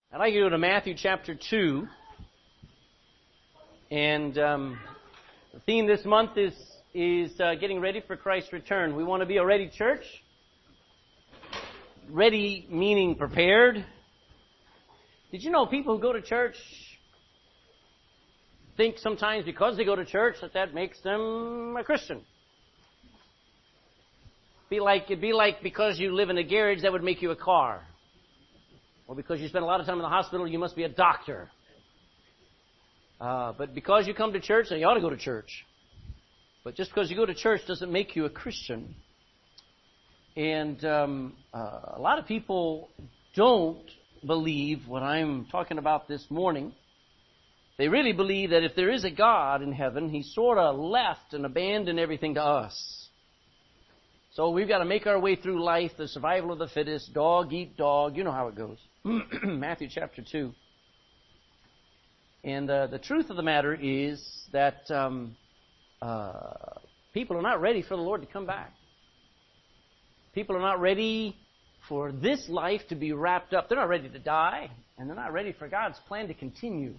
I'd like you to go to Matthew chapter 2. And the theme this month is getting ready for Christ's return. We want to be a ready church. Ready meaning prepared. Did you know people who go to church think sometimes because they go to church that makes them a Christian? It'd be like because you live in a garage that would make you a car. Or because you spend a lot of time in the hospital, you must be a doctor. But because you come to church, then you ought to go to church. But just because you go to church doesn't make you a Christian. And a lot of people don't believe what I'm talking about this morning. They really believe that if there is a God in heaven, He sort of left and abandoned everything to us. So we've got to make our way through life, the survival of the fittest, dog eat dog. You know how it goes. Matthew chapter 2. And the truth of the matter is that people are not ready for the Lord to come back. People are not ready for this life to be wrapped up. They're not ready to die, and they're not ready for God's plan to continue.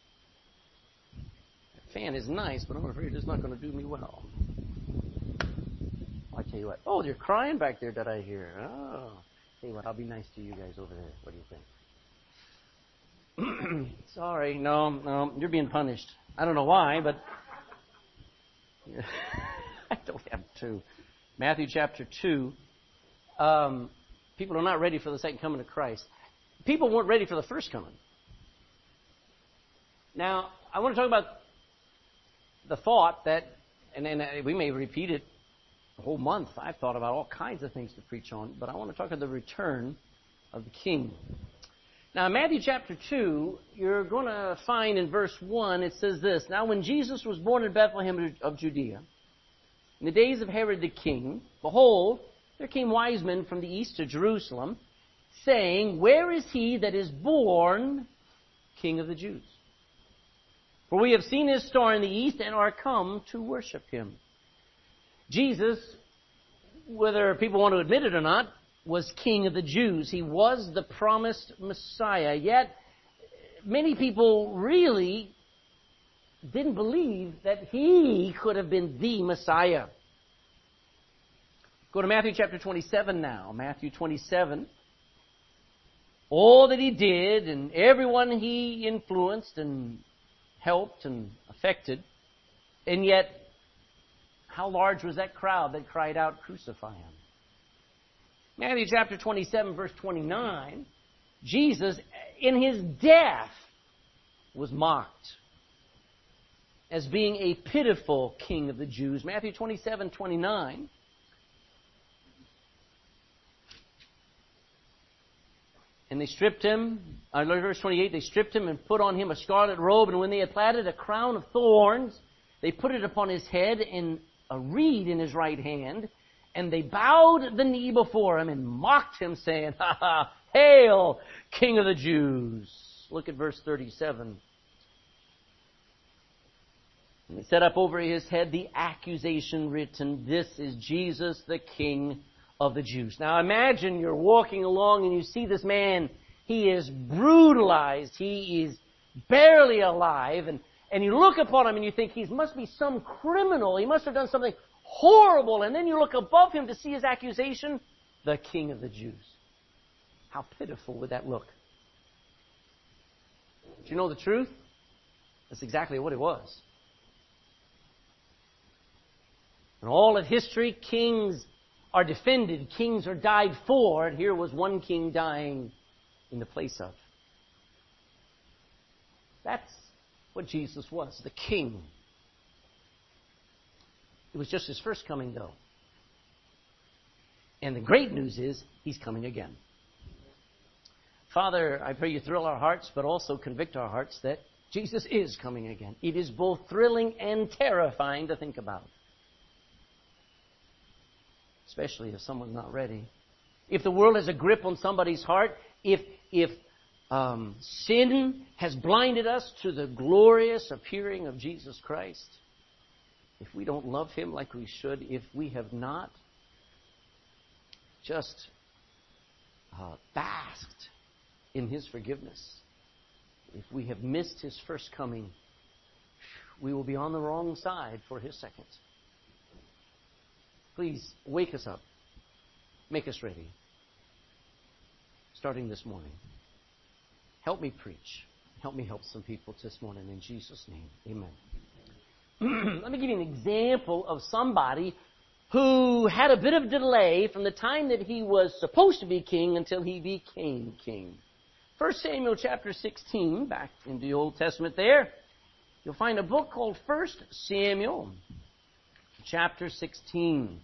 That fan is nice, but I'm afraid it's not going to do me well. I'll tell you what. Oh, you're crying back there, did I hear? Oh. Tell you what, I'll be nice to you guys over there. What do you think? Sorry, no, you're being punished. I don't know why, but I don't have to. Matthew chapter 2. People are not ready for the second coming of Christ. People weren't ready for the first coming. Now, I want to talk about the thought that, and we may repeat it the whole month. I've thought about all kinds of things to preach on, but I want to talk about the return of the King. Now, in Matthew chapter 2, you're going to find in verse 1, it says this: Now, when Jesus was born in Bethlehem of Judea, in the days of Herod the king, behold, there came wise men from the east to Jerusalem, saying, Where is he that is born King of the Jews? For we have seen his star in the east and are come to worship him. Jesus, whether people want to admit it or not, was King of the Jews. He was the promised Messiah. Yet, many people really didn't believe that He could have been the Messiah. Go to Matthew chapter 27 now. Matthew 27. All that He did and everyone He influenced and helped and affected. And yet, how large was that crowd that cried out, Crucify Him? Matthew chapter 27, verse 29, Jesus, in His death, was mocked as being a pitiful King of the Jews. Matthew 27, 29. And they stripped Him, verse 28, they stripped Him and put on Him a scarlet robe, and when they had platted a crown of thorns, they put it upon His head and a reed in His right hand, and they bowed the knee before Him and mocked Him, saying, Ha ha, hail, King of the Jews. Look at verse 37. And they set up over His head the accusation written, This is Jesus, the King of the Jews. Now imagine you're walking along and you see this man. He is brutalized. He is barely alive. And you look upon him and you think he must be some criminal. He must have done something horrible. And then you look above him to see his accusation, the King of the Jews. How pitiful would that look? Do you know the truth? That's exactly what it was. In all of history, kings are defended, kings are died for, and here was one king dying in the place of. That's what Jesus was, the King. It was just His first coming, though. And the great news is, He's coming again. Father, I pray You thrill our hearts, but also convict our hearts that Jesus is coming again. It is both thrilling and terrifying to think about. Especially if someone's not ready. If the world has a grip on somebody's heart, if sin has blinded us to the glorious appearing of Jesus Christ, if we don't love Him like we should, if we have not just basked in His forgiveness. If we have missed His first coming, we will be on the wrong side for His second. Please wake us up. Make us ready. Starting this morning. Help me preach. Help me help some people this morning in Jesus' name. Amen. Let me give you an example of somebody who had a bit of delay from the time that he was supposed to be king until he became king. 1 Samuel chapter 16, back in the Old Testament there, you'll find a book called 1 Samuel chapter 16.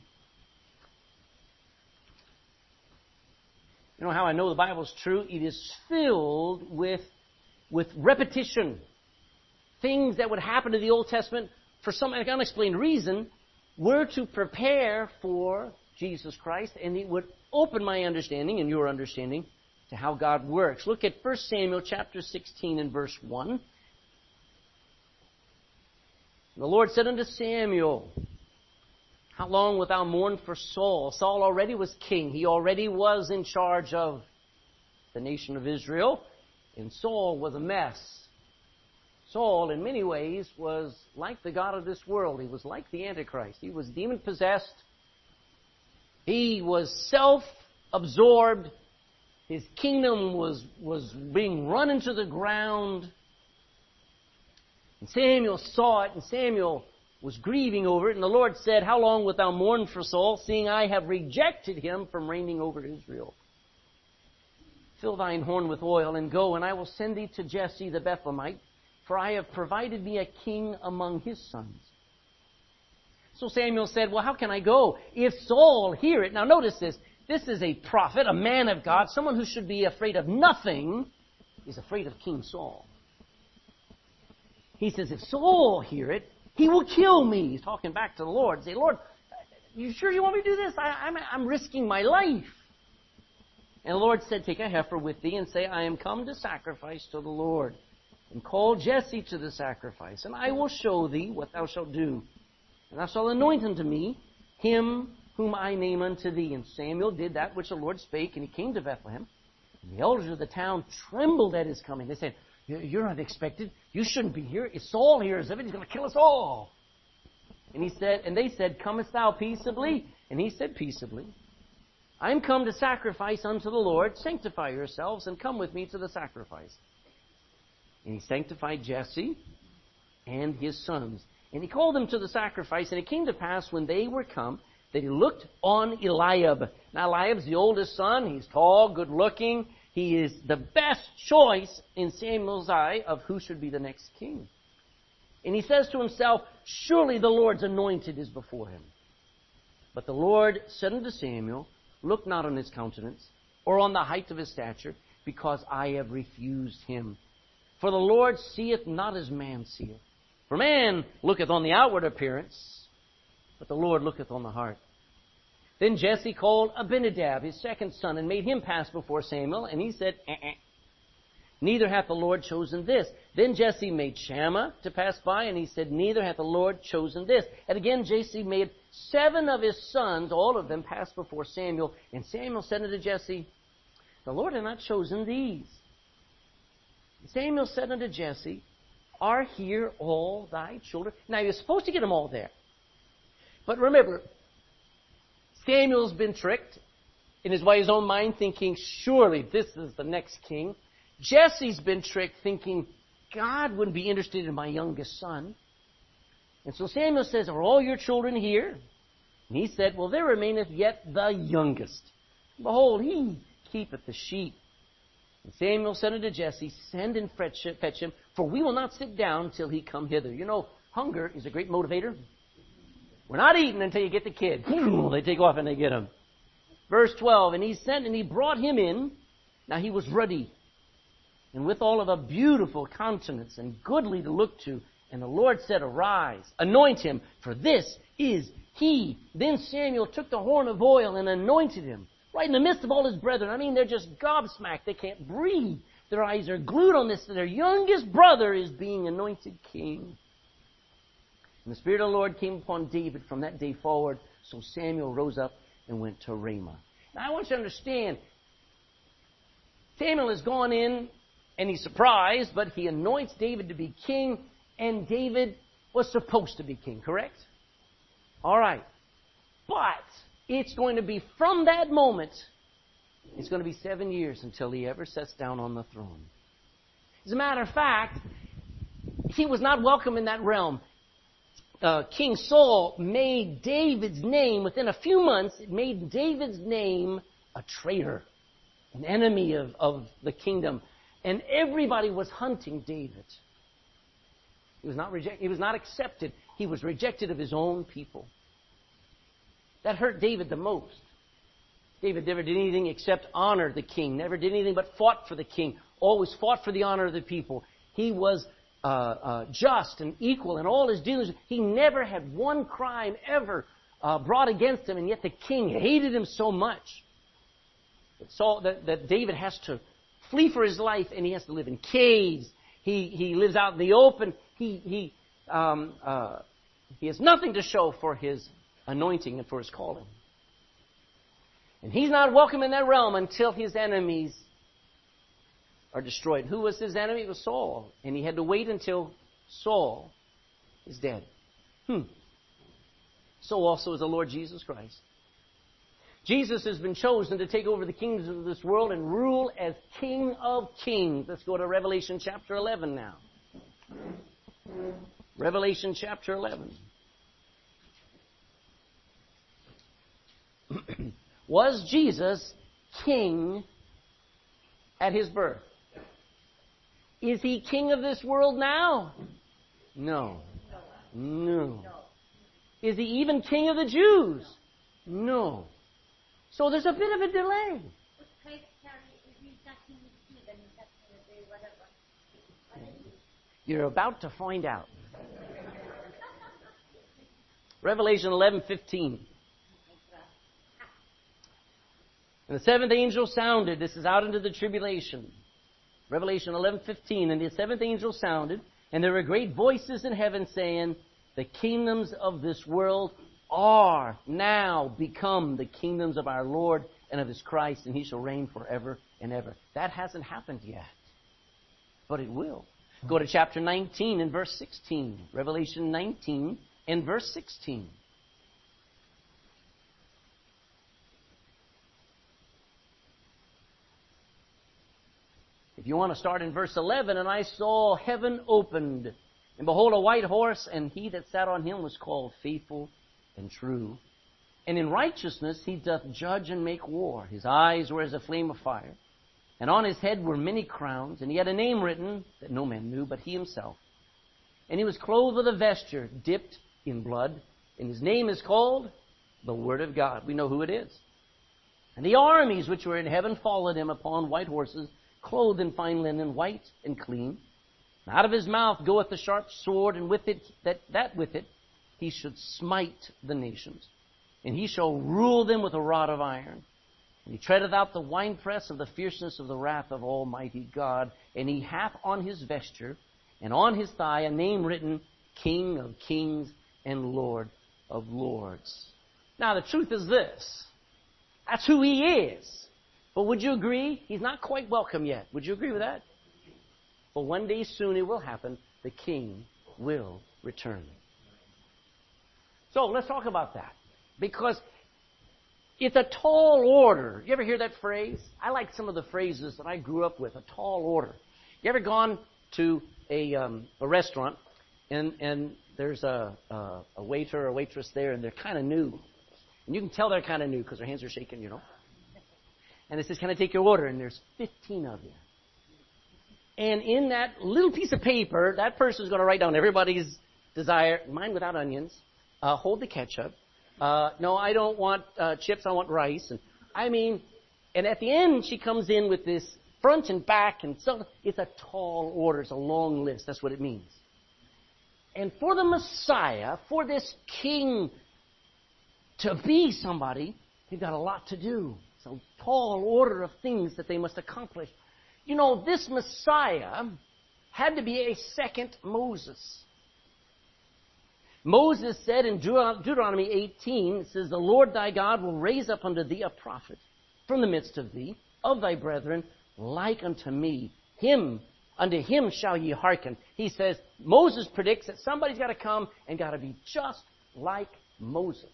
You know how I know the Bible's true? It is filled with repetition. Things that would happen in the Old Testament for some unexplained reason were to prepare for Jesus Christ, and it would open my understanding and your understanding to how God works. Look at 1 Samuel chapter 16 and verse 1. The Lord said unto Samuel, how long wilt thou mourn for Saul? Saul already was king. He already was in charge of the nation of Israel. And Saul was a mess. Saul, in many ways, was like the god of this world. He was like the Antichrist. He was demon-possessed. He was self-absorbed. His kingdom was being run into the ground. And Samuel saw it, and Samuel was grieving over it. And the Lord said, how long wilt thou mourn for Saul, seeing I have rejected him from reigning over Israel? Fill thine horn with oil, and go, and I will send thee to Jesse the Bethlehemite, for I have provided me a king among his sons. So Samuel said, well, how can I go? If Saul hear it. Now notice this. This is a prophet, a man of God, someone who should be afraid of nothing, is afraid of King Saul. He says, if Saul hear it, he will kill me. He's talking back to the Lord. Say, Lord, you sure you want me to do this? I'm risking my life. And the Lord said, take a heifer with thee and say, I am come to sacrifice to the Lord. And call Jesse to the sacrifice. And I will show thee what thou shalt do. And thou shalt anoint unto me him whom I name unto thee. And Samuel did that which the Lord spake, and he came to Bethlehem. And the elders of the town trembled at his coming. They said, you're unexpected. You shouldn't be here. If Saul hears of it, he's going to kill us all. And they said, comest thou peaceably? And he said, peaceably. I am come to sacrifice unto the Lord. Sanctify yourselves and come with me to the sacrifice. And he sanctified Jesse and his sons. And he called them to the sacrifice. And it came to pass when they were come that he looked on Eliab. Now Eliab's the oldest son. He's tall, good looking. He is the best choice in Samuel's eye of who should be the next king. And he says to himself, surely the Lord's anointed is before him. But the Lord said unto Samuel, look not on his countenance, or on the height of his stature, because I have refused him. For the Lord seeth not as man seeth. For man looketh on the outward appearance, but the Lord looketh on the heart. Then Jesse called Abinadab, his second son, and made him pass before Samuel. And he said, neither hath the Lord chosen this. Then Jesse made Shammah to pass by, and he said, neither hath the Lord chosen this. And again Jesse made 7 of his sons, all of them, pass before Samuel. And Samuel said unto Jesse, the Lord hath not chosen these. And Samuel said unto Jesse, are here all thy children? Now you're supposed to get them all there. But remember, Samuel's been tricked in his own mind, thinking, surely this is the next king. Jesse's been tricked, thinking, God wouldn't be interested in my youngest son. And so Samuel says, are all your children here? And he said, well, there remaineth yet the youngest. Behold, he keepeth the sheep. And Samuel said unto Jesse, send and fetch him, for we will not sit down till he come hither. You know, hunger is a great motivator. We're not eating until you get the kid. They take off and they get him. Verse 12, and he sent and he brought him in. Now he was ruddy, and withal of a beautiful countenance, and goodly to look to. And the Lord said, arise, anoint him, for this is he. Then Samuel took the horn of oil and anointed him, right in the midst of all his brethren. I mean, they're just gobsmacked. They can't breathe. Their eyes are glued on this. Their youngest brother is being anointed king. And the Spirit of the Lord came upon David from that day forward. So Samuel rose up and went to Ramah. Now I want you to understand, Samuel has gone in, and he's surprised, but he anoints David to be king, and David was supposed to be king, correct? All right. But it's going to be from that moment, it's going to be 7 years until he ever sits down on the throne. As a matter of fact, he was not welcome in that realm. King Saul made David's name, within a few months, it made David's name a traitor, an enemy of the kingdom. And everybody was hunting David. He was not rejected. He was not accepted. He was rejected of his own people. That hurt David the most. David never did anything except honor the king. Never did anything but fought for the king. Always fought for the honor of the people. He was just and equal in all his dealings. He never had one crime ever brought against him, and yet the king hated him so much that David has to flee for his life, and he has to live in caves. He lives out in the open. He has nothing to show for his anointing and for his calling. And he's not welcome in that realm until his enemies are destroyed. Who was his enemy? It was Saul. And he had to wait until Saul is dead. So also is the Lord Jesus Christ. Jesus has been chosen to take over the kingdoms of this world and rule as King of Kings. Let's go to Revelation chapter 11 now. Revelation chapter 11. Was Jesus king at his birth? Is he king of this world now? No. Is he even king of the Jews? No. So there's a bit of a delay. You're about to find out. Revelation 11:15. And the seventh angel sounded. This is out into the tribulation. Revelation 11:15. And the seventh angel sounded, and there were great voices in heaven saying, the kingdoms of this world are now become the kingdoms of our Lord and of his Christ, and he shall reign forever and ever. That hasn't happened yet, but it will. Go to chapter 19 and verse 16. Revelation 19 and verse 16. If you want to start in verse 11, and I saw heaven opened, and behold a white horse, and he that sat on him was called Faithful and True. And in righteousness he doth judge and make war. His eyes were as a flame of fire, and on his head were many crowns, and he had a name written that no man knew but he himself. And he was clothed with a vesture dipped in blood, and his name is called the Word of God. We know who it is. And the armies which were in heaven followed him upon white horses, clothed in fine linen, white and clean. And out of his mouth goeth the sharp sword, and with it, that with it he should smite the nations. And he shall rule them with a rod of iron. And he treadeth out the winepress of the fierceness of the wrath of Almighty God. And he hath on his vesture and on his thigh a name written, King of Kings and Lord of Lords. Now the truth is this. That's who he is. But would you agree? He's not quite welcome yet. Would you agree with that? But one day soon it will happen. The king will return. So let's talk about that. Because it's a tall order. You ever hear that phrase? I like some of the phrases that I grew up with. A tall order. You ever gone to a restaurant and there's a waiter or a waitress there and they're kind of new. And you can tell they're kind of new because their hands are shaking, you know. And it says, can I take your order? And there's 15 of you. And in that little piece of paper, that person's going to write down everybody's desire. Mine without onions. Hold the ketchup. No, I don't want chips. I want rice. And at the end, she comes in with this front and back. And so it's a tall order. It's a long list. That's what it means. And for the Messiah, for this king to be somebody, they've got a lot to do. It's a tall order of things that they must accomplish. You know, this Messiah had to be a second Moses. Moses said in Deuteronomy 18, it says, the Lord thy God will raise up unto thee a prophet from the midst of thee, of thy brethren, like unto me. Unto him shall ye hearken. He says, Moses predicts that somebody's got to come and got to be just like Moses.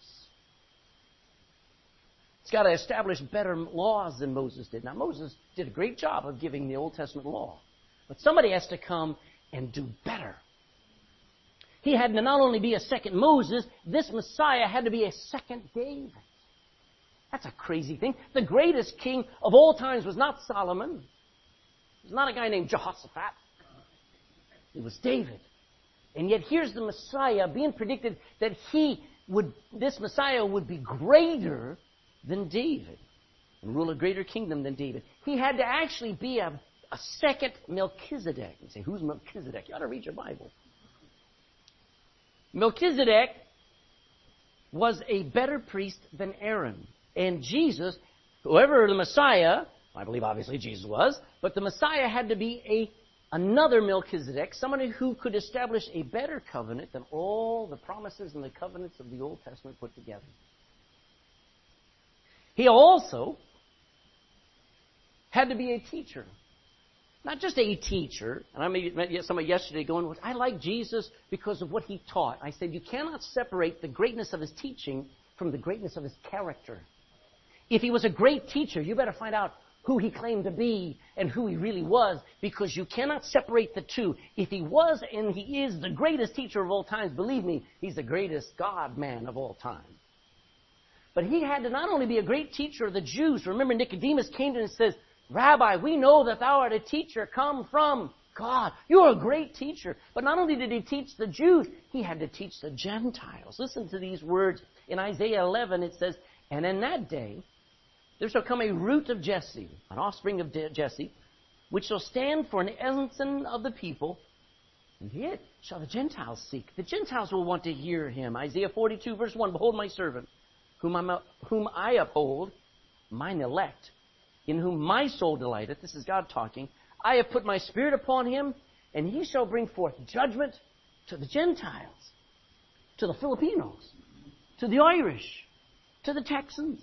It's got to establish better laws than Moses did. Now, Moses did a great job of giving the Old Testament law. But somebody has to come and do better. He had to not only be a second Moses, this Messiah had to be a second David. That's a crazy thing. The greatest king of all times was not Solomon. It was not a guy named Jehoshaphat. It was David. And yet here's the Messiah being predicted that this Messiah would be greater than David and rule a greater kingdom than David. He had to actually be a second Melchizedek. You say, who's Melchizedek? You ought to read your Bible. Melchizedek was a better priest than Aaron. And Jesus, whoever the Messiah, I believe obviously Jesus was, but the Messiah had to be another Melchizedek, somebody who could establish a better covenant than all the promises and the covenants of the Old Testament put together. He also had to be a teacher. Not just a teacher. And I met somebody yesterday going, I like Jesus because of what he taught. I said, you cannot separate the greatness of his teaching from the greatness of his character. If he was a great teacher, you better find out who he claimed to be and who he really was, because you cannot separate the two. If he was and he is the greatest teacher of all times, believe me, he's the greatest God-man of all time. But he had to not only be a great teacher of the Jews. Remember, Nicodemus came to him and says, Rabbi, we know that thou art a teacher come from God. You're a great teacher. But not only did he teach the Jews, he had to teach the Gentiles. Listen to these words. In Isaiah 11, it says, and in that day there shall come a root of Jesse, an offspring of Jesse, which shall stand for an ensign of the people, and it shall the Gentiles seek. The Gentiles will want to hear him. Isaiah 42, verse 1, behold my servant, whom I uphold, mine elect, in whom my soul delighteth. This is God talking. I have put my spirit upon him, and he shall bring forth judgment to the Gentiles, to the Filipinos, to the Irish, to the Texans.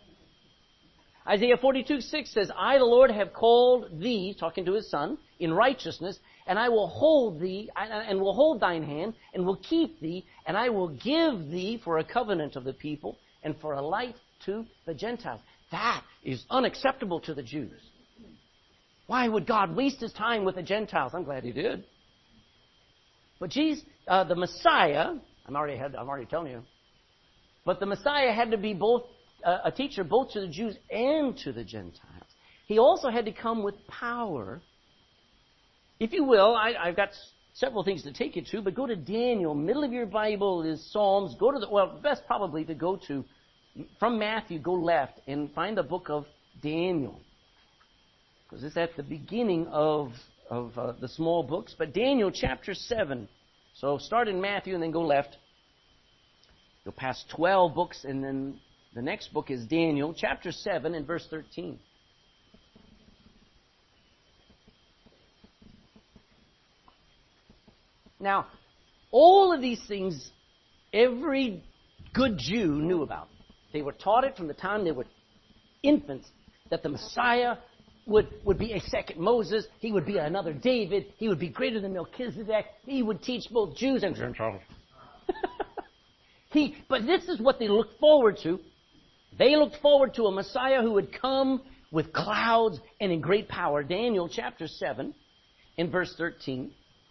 Isaiah 42:6 says, I, the Lord, have called thee, talking to his son, in righteousness, and I will hold thee, and will hold thine hand, and will keep thee, and I will give thee for a covenant of the people, and for a light to the Gentiles. That is unacceptable to the Jews. Why would God waste his time with the Gentiles? I'm glad he did. But the Messiah, I'm already telling you, but the Messiah had to be both a teacher both to the Jews and to the Gentiles. He also had to come with power. If you will, I've got several things to take you to, but go to Daniel. Middle of your Bible is Psalms. Best probably to go to, from Matthew, go left and find the book of Daniel. Because it's at the beginning of the small books. But Daniel chapter 7. So start in Matthew and then go left. You'll pass 12 books, and then the next book is Daniel chapter 7 and verse 13. Now, all of these things, every good Jew knew about. They were taught it from the time they were infants, that the Messiah would be a second Moses. He would be another David. He would be greater than Melchizedek. He would teach both Jews and Gentiles. But this is what they looked forward to. They looked forward to a Messiah who would come with clouds and in great power. Daniel chapter 7 in verse 13.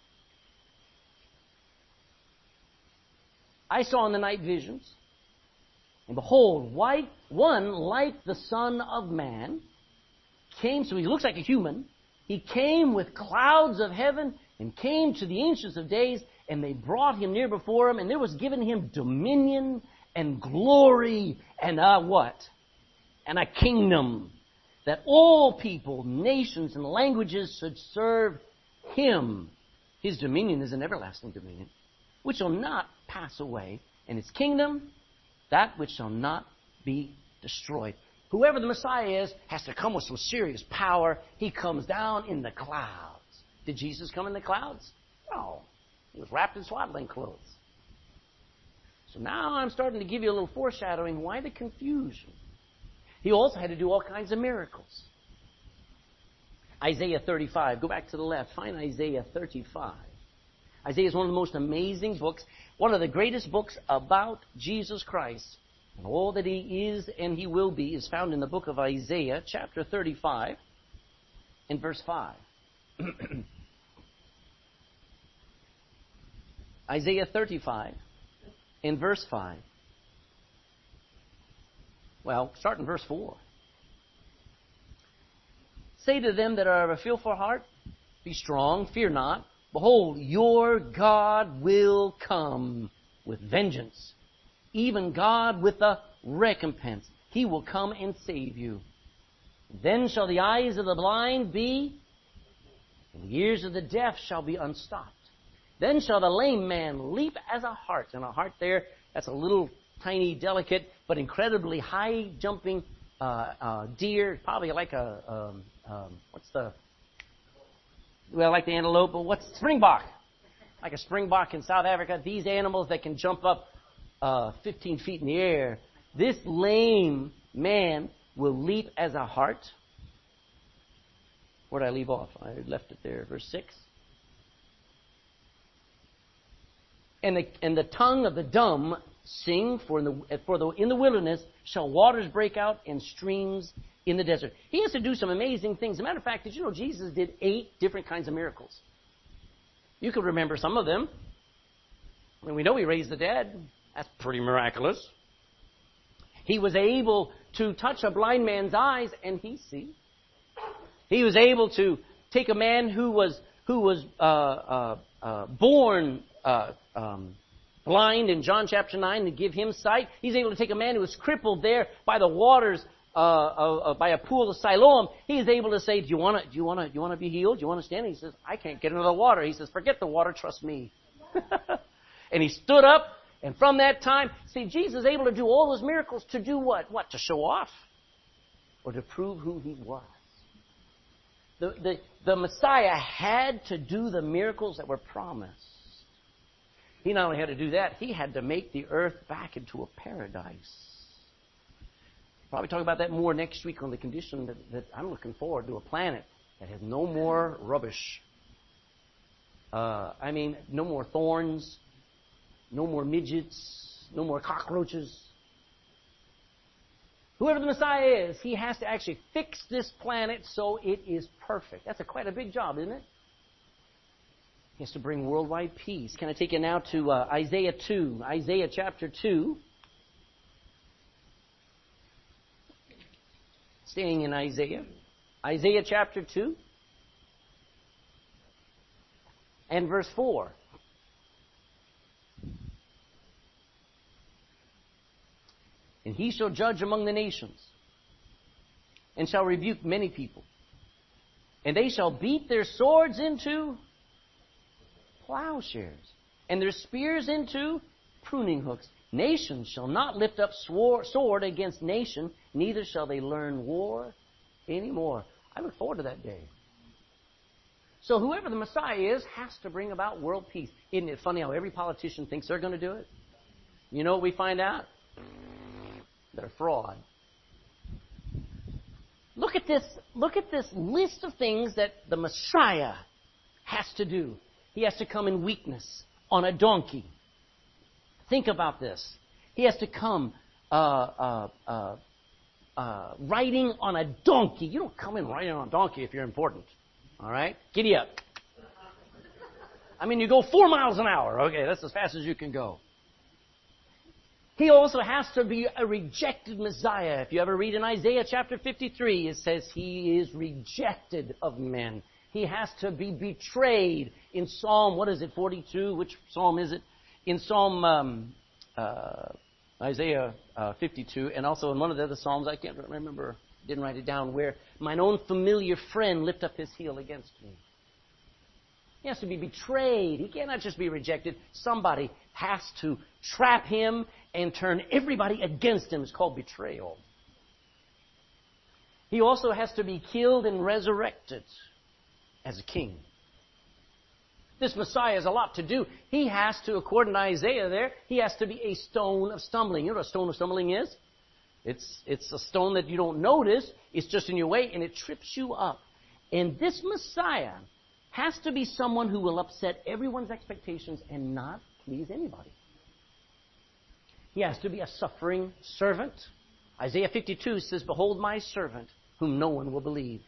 I saw in the night visions, and behold, one like the Son of Man came, so he looks like a human. He came with clouds of heaven and came to the Ancient of Days, and they brought him near before him, and there was given him dominion and glory and what? And a kingdom, that all people, nations, and languages should serve him. His dominion is an everlasting dominion, which shall not pass away, and his kingdom, that which shall not be destroyed. Whoever the Messiah is has to come with some serious power. He comes down in the clouds. Did Jesus come in the clouds? No. He was wrapped in swaddling clothes. So now I'm starting to give you a little foreshadowing. Why the confusion? He also had to do all kinds of miracles. Isaiah 35. Go back to the left. Find Isaiah 35. Isaiah is one of the most amazing books, one of the greatest books about Jesus Christ. And all that He is and He will be is found in the book of Isaiah, chapter 35, and verse 5. Isaiah 35, in verse 5. Well, start in verse 4. Say to them that are of a fearful heart, be strong, fear not. Behold, your God will come with vengeance, even God with a recompense. He will come and save you. Then shall the eyes of the blind be, and the ears of the deaf shall be unstopped. Then shall the lame man leap as a hart. And a hart there, that's a little tiny, delicate, but incredibly high-jumping deer. Probably like like the antelope, but what's springbok? Like a springbok in South Africa. These animals that can jump up 15 feet in the air. This lame man will leap as a hart. Where did I leave off? I left it there. Verse 6. And the tongue of the dumb sing, for in the wilderness shall waters break out and streams in the desert. He has to do some amazing things. As a matter of fact, did you know Jesus did 8 different kinds of miracles? You could remember some of them. I mean, we know He raised the dead. That's pretty miraculous. He was able to touch a blind man's eyes and he see. He was able to take a man who was born blind in John chapter 9 and give him sight. He's able to take a man who was crippled there by the waters by a pool of Siloam. He's able to say, do you want to be healed? Do you want to stand? He says, I can't get into the water. He says, forget the water, trust me. And he stood up, and from that time, see, Jesus is able to do all those miracles to do what? What? To show off? Or to prove who He was? The Messiah had to do the miracles that were promised. He not only had to do that, He had to make the earth back into a paradise. Probably talk about that more next week on the condition that I'm looking forward to a planet that has no more rubbish. No more thorns, no more midgets, no more cockroaches. Whoever the Messiah is, He has to actually fix this planet so it is perfect. That's quite a big job, isn't it? He has to bring worldwide peace. Can I take you now to Isaiah 2? Isaiah chapter 2. Staying in Isaiah. Isaiah chapter 2. And verse 4. And He shall judge among the nations, and shall rebuke many people. And they shall beat their swords into plowshares, and their spears into pruning hooks. Nation shall not lift up sword against nation, neither shall they learn war anymore. I look forward to that day. So whoever the Messiah is has to bring about world peace. Isn't it funny how every politician thinks they're going to do it? You know what we find out? They're fraud. Look at this list of things that the Messiah has to do. He has to come in weakness on a donkey. Think about this. He has to come riding on a donkey. You don't come in riding on a donkey if you're important. All right? Giddy up. You go 4 miles an hour. Okay, that's as fast as you can go. He also has to be a rejected Messiah. If you ever read in Isaiah chapter 53, it says He is rejected of men. He has to be betrayed. In Psalm, 42? Which Psalm is it? In Psalm Isaiah 52, and also in one of the other Psalms, I can't remember, didn't write it down, where mine own familiar friend lift up his heel against me. He has to be betrayed. He cannot just be rejected. Somebody has to trap Him and turn everybody against Him. It's called betrayal. He also has to be killed and resurrected as a king. This Messiah has a lot to do. He has to, according to Isaiah there, He has to be a stone of stumbling. You know what a stone of stumbling is? It's a stone that you don't notice. It's just in your way, and it trips you up. And this Messiah has to be someone who will upset everyone's expectations and not please anybody. He has to be a suffering servant. Isaiah 52 says, "Behold my servant, whom no one will believe."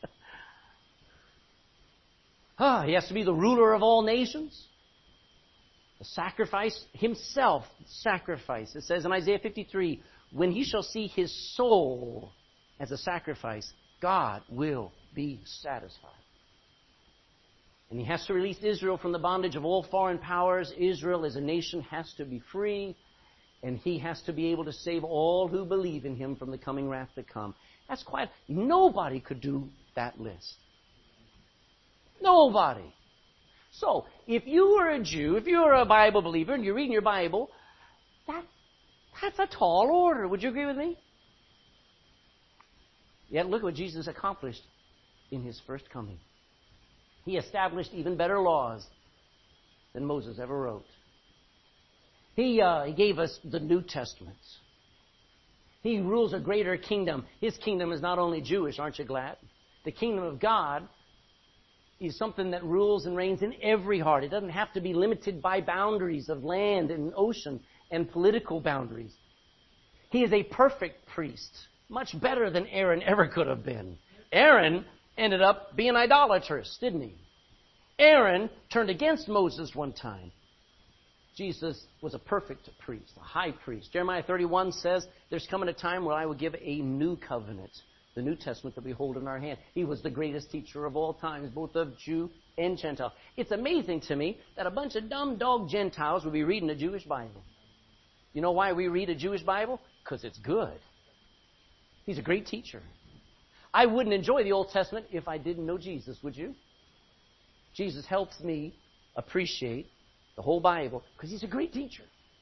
He has to be the ruler of all nations. The sacrifice, himself sacrifice. It says in Isaiah 53, when he shall see his soul as a sacrifice, God will be satisfied. And he has to release Israel from the bondage of all foreign powers. Israel as a nation has to be free. And he has to be able to save all who believe in him from the coming wrath to come. That's quite... Nobody could do that list. Nobody. So, if you were a Jew, if you were a Bible believer, and you're reading your Bible, that's a tall order. Would you agree with me? Yet look what Jesus accomplished in his first coming. He established even better laws than Moses ever wrote. He gave us the New Testament. He rules a greater kingdom. His kingdom is not only Jewish, aren't you glad? The kingdom of God is something that rules and reigns in every heart. It doesn't have to be limited by boundaries of land and ocean and political boundaries. He is a perfect priest, much better than Aaron ever could have been. Aaron ended up being idolatrous, didn't he? Aaron turned against Moses one time. Jesus was a perfect priest, a high priest. Jeremiah 31 says, "There's coming a time where I will give a new covenant," the New Testament that we hold in our hand. He was the greatest teacher of all times, both of Jew and Gentile. It's amazing to me that a bunch of dumb dog Gentiles would be reading a Jewish Bible. You know why we read a Jewish Bible? Because it's good. He's a great teacher. I wouldn't enjoy the Old Testament if I didn't know Jesus, would you? Jesus helps me appreciate the whole Bible because he's a great teacher.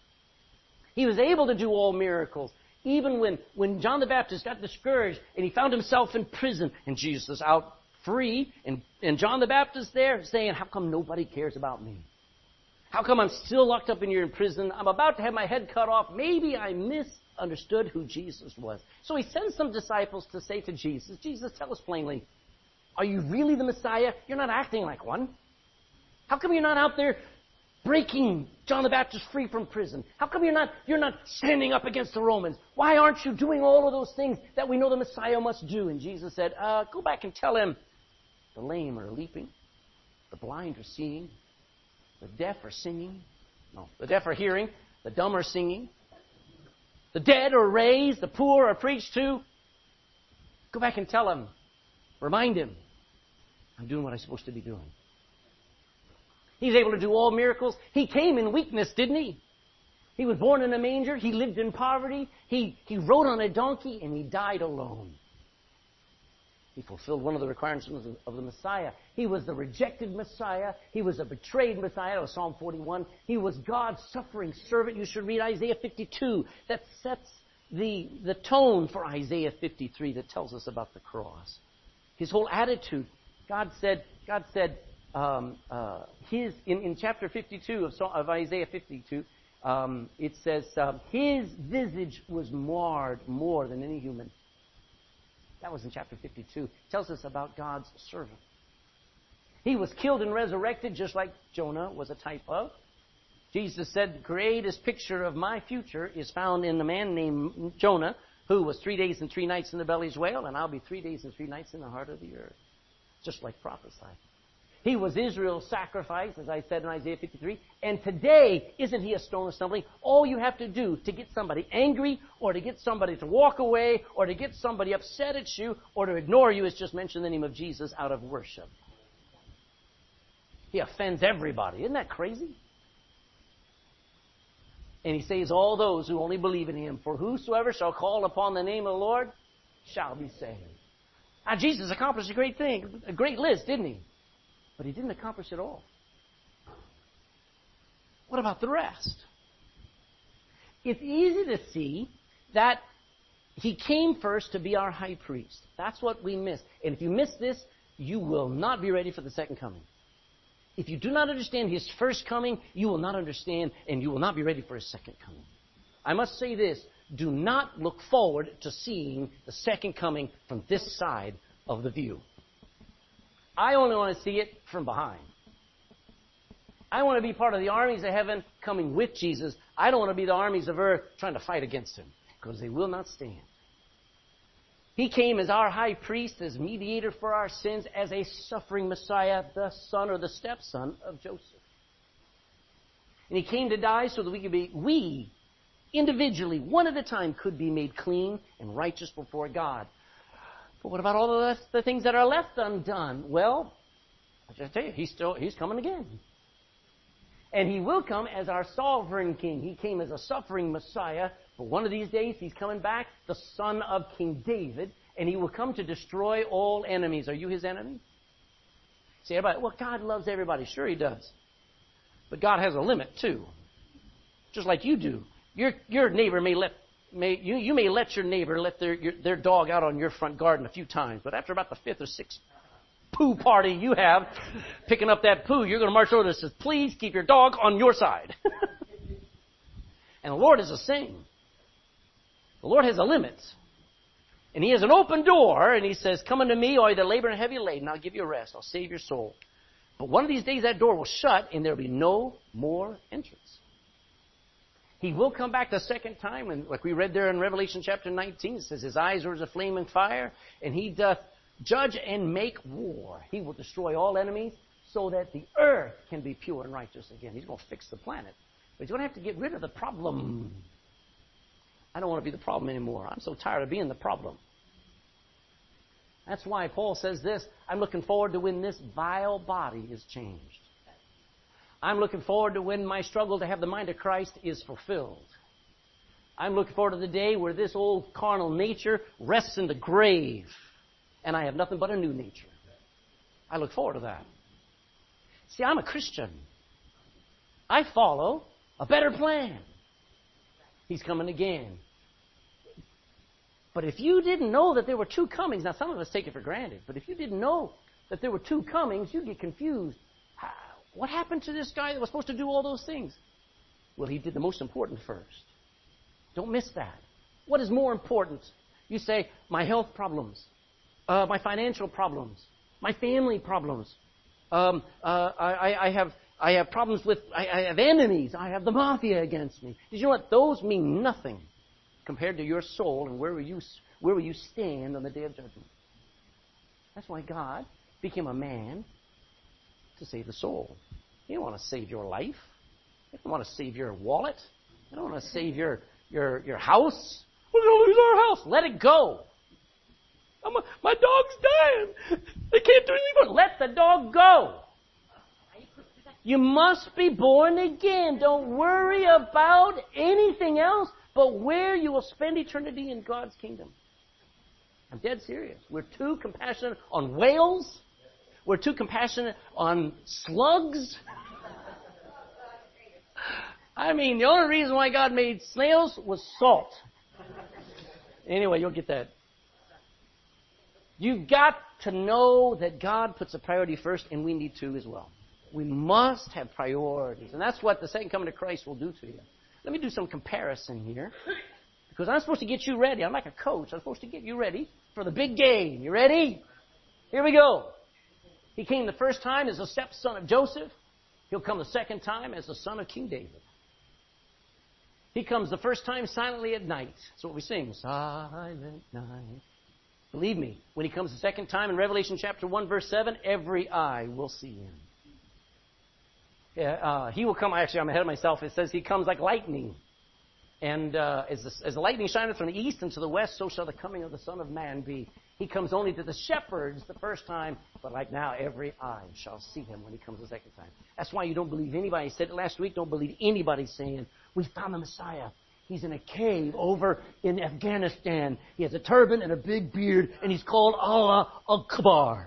He was able to do all miracles. Even when John the Baptist got discouraged and he found himself in prison and Jesus was out free and John the Baptist there saying, "How come nobody cares about me? How come I'm still locked up in here in prison? I'm about to have my head cut off. Maybe I misunderstood who Jesus was." So he sends some disciples to say to Jesus, "Jesus, tell us plainly, are you really the Messiah? You're not acting like one. How come you're not out there breaking John the Baptist free from prison? How come you're not standing up against the Romans? Why aren't you doing all of those things that we know the Messiah must do?" And Jesus said, "Go back and tell him the lame are leaping, the blind are seeing, the deaf are singing. No, the deaf are hearing, the dumb are singing, the dead are raised, the poor are preached to. Go back and tell him, remind him, I'm doing what I'm supposed to be doing." He's able to do all miracles. He came in weakness, didn't he? He was born in a manger. He lived in poverty. He rode on a donkey, and he died alone. He fulfilled one of the requirements of the Messiah. He was the rejected Messiah. He was a betrayed Messiah. That was Psalm 41. He was God's suffering servant. You should read Isaiah 52. That sets the tone for Isaiah 53 that tells us about the cross. His whole attitude. God said, in chapter 52 of Isaiah 52, it says, his visage was marred more than any human. That was in chapter 52. It tells us about God's servant. He was killed and resurrected just like Jonah was a type of. Jesus said, the greatest picture of my future is found in a man named Jonah, who was 3 days and 3 nights in the belly's whale, and I'll be 3 days and 3 nights in the heart of the earth. Just like prophesied. He was Israel's sacrifice, as I said in Isaiah 53. And today, isn't he a stone of stumbling? All you have to do to get somebody angry, or to get somebody to walk away, or to get somebody upset at you, or to ignore you is just mention the name of Jesus out of worship. He offends everybody. Isn't that crazy? And he saves all those who only believe in him. For whosoever shall call upon the name of the Lord shall be saved. Now, Jesus accomplished a great thing, a great list, didn't he? But he didn't accomplish it all. What about the rest? It's easy to see that he came first to be our high priest. That's what we missed. And if you miss this, you will not be ready for the second coming. If you do not understand his first coming, you will not understand and you will not be ready for his second coming. I must say this. Do not look forward to seeing the second coming from this side of the view. I only want to see it from behind. I want to be part of the armies of heaven coming with Jesus. I don't want to be the armies of earth trying to fight against him, because they will not stand. He came as our high priest, as mediator for our sins, as a suffering Messiah, the son or the stepson of Joseph. And he came to die so that we individually, one at a time, could be made clean and righteous before God. But what about all the things that are left undone? Well, I just tell you, he's coming again. And he will come as our sovereign king. He came as a suffering Messiah. But one of these days, he's coming back, the son of King David, and he will come to destroy all enemies. Are you his enemy? See, everybody, well, God loves everybody. Sure he does. But God has a limit, too. Just like you do. Your neighbor may let your neighbor let their dog out on your front garden a few times, but after about the fifth or sixth poo party you have, picking up that poo, you're going to march over and say, please keep your dog on your side. And the Lord is the same. The Lord has a limit. And he has an open door, and he says, come unto me, all you that labor and heavy laden, I'll give you rest. I'll save your soul. But one of these days that door will shut, and there will be no more entrance. He will come back the second time, and like we read there in Revelation chapter 19, it says, his eyes are as a flaming fire, and he doth judge and make war. He will destroy all enemies so that the earth can be pure and righteous again. He's going to fix the planet. But he's going to have to get rid of the problem. I don't want to be the problem anymore. I'm so tired of being the problem. That's why Paul says this, I'm looking forward to when this vile body is changed. I'm looking forward to when my struggle to have the mind of Christ is fulfilled. I'm looking forward to the day where this old carnal nature rests in the grave and I have nothing but a new nature. I look forward to that. See, I'm a Christian. I follow a better plan. He's coming again. But if you didn't know that there were two comings, now some of us take it for granted, but if you didn't know that there were two comings, you'd get confused. What happened to this guy that was supposed to do all those things? Well, he did the most important first. Don't miss that. What is more important? You say, my health problems, my financial problems, my family problems. I have problems with, I have enemies. I have the mafia against me. Did you know what? Those mean nothing compared to your soul and where will you stand on the day of judgment. That's why God became a man to save the soul. He don't want to save your life. He don't want to save your wallet. He don't want to save your house. We're going to lose our house. Let it go. My dog's dying. They can't do anything but let the dog go. You must be born again. Don't worry about anything else but where you will spend eternity in God's kingdom. I'm dead serious. We're too compassionate on whales. We're too compassionate on slugs. I mean, the only reason why God made snails was salt. Anyway, you'll get that. You've got to know that God puts a priority first, and we need to as well. We must have priorities. And that's what the second coming of Christ will do to you. Let me do some comparison here. Because I'm supposed to get you ready. I'm like a coach. I'm supposed to get you ready for the big game. You ready? Here we go. He came the first time as the stepson of Joseph. He'll come the second time as the son of King David. He comes the first time silently at night. That's what we sing. Silent night. Believe me, when he comes the second time in Revelation chapter 1, verse 7, every eye will see him. He will come, actually I'm ahead of myself, it says he comes like lightning. And as the lightning shineth from the east and to the west, so shall the coming of the Son of Man be. He comes only to the shepherds the first time, but like now every eye shall see him when he comes the second time. That's why you don't believe anybody, I said it last week, don't believe anybody saying, we found the Messiah. He's in a cave over in Afghanistan. He has a turban and a big beard, and he's called Allah Akbar.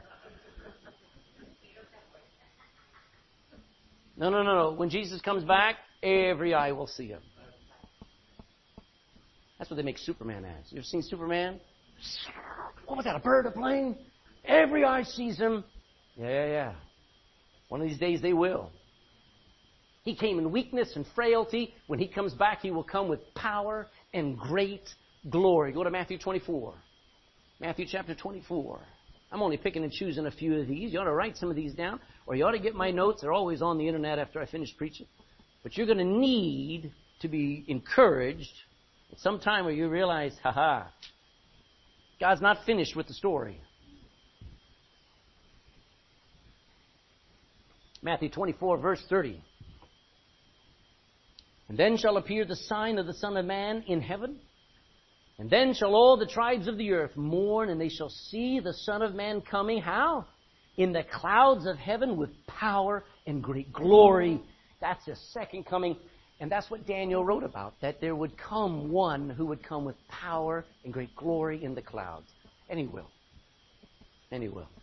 No. When Jesus comes back, every eye will see him. That's what they make Superman as. You ever seen Superman? What was that, a bird, a plane? Every eye sees him. Yeah. One of these days they will. He came in weakness and frailty. When he comes back, he will come with power and great glory. Go to Matthew 24. Matthew chapter 24. I'm only picking and choosing a few of these. You ought to write some of these down, or you ought to get my notes. They're always on the internet after I finish preaching. But you're going to need to be encouraged at some time where you realize, God's not finished with the story. Matthew 24, verse 30. And then shall appear the sign of the Son of Man in heaven. And then shall all the tribes of the earth mourn, and they shall see the Son of Man coming. How? In the clouds of heaven with power and great glory. That's His second coming. And that's what Daniel wrote about, that there would come one who would come with power and great glory in the clouds. And He will. And He will.